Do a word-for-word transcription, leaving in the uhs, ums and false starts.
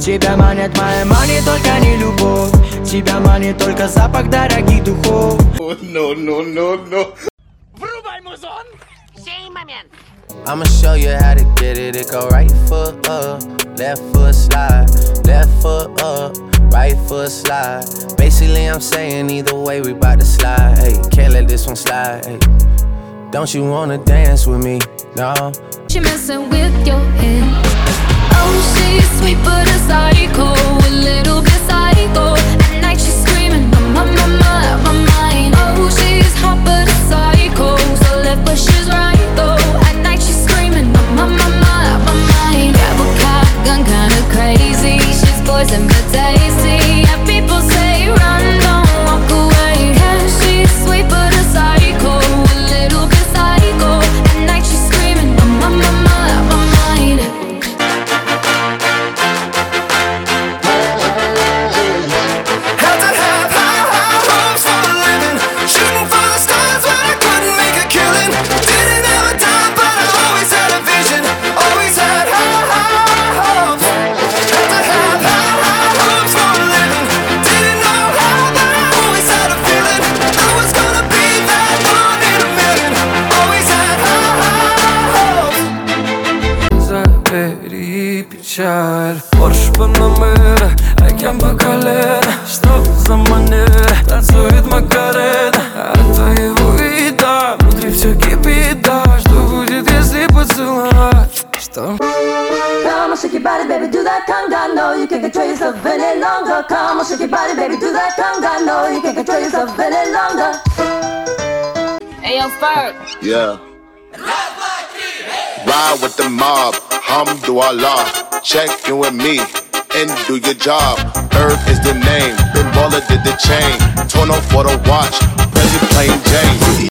Тебя манит моя мани, только не любовь. Тебя манит только запах дорогих духов. No, no, no, no. Врубай музон! Сей момент! I'ma show you how to get it. It go right foot up, left foot slide, left foot up, right foot slide. Basically, I'm saying either way we bout to slide. Hey, can't let this one slide. Hey, don't you wanna dance with me? No. She messing with your head. Oh, she's sweet but a psycho, a little bit psycho. At night she's screaming, my, my, my, my mind. Oh, she's hot but a psycho, so left but she's right though. At night she's screaming, my, my, my, my mind. Grab a gun, kinda crazy. She's poison but tasty. Yeah, people say run, don't walk away. Yeah, she's sweet but a psycho, a little bit psycho. At night she's screaming, my, my, my, my mind. Had to have high, high hopes for a living. Shooting for the stars when I couldn't make a killing. Didn't have a time, but I always had a vision. Always had high, high hopes. Had to have high, high hopes for a living. Didn't know how, but I always had a feeling. I was gonna be that one in a million. Always had high, high hopes. Забери печаль. Порш Панамера, океан по колено. Что за манера? Танцует Макарена. От твоего вида внутри все кипит, да. Что будет, если поцеловать? Что? Come on, shake your body, baby, do that conga. No, you can't control yourself any longer. Come on, shake your body, baby, do that conga. No, you can't control yourself any longer. Hey, yo, Ferg. Yeah. Ride with the mob, Hamdulillah. Check in with me and do your job. Earth is the name, Ben Baller did the chain. Torn off for the watch, President plain Jane.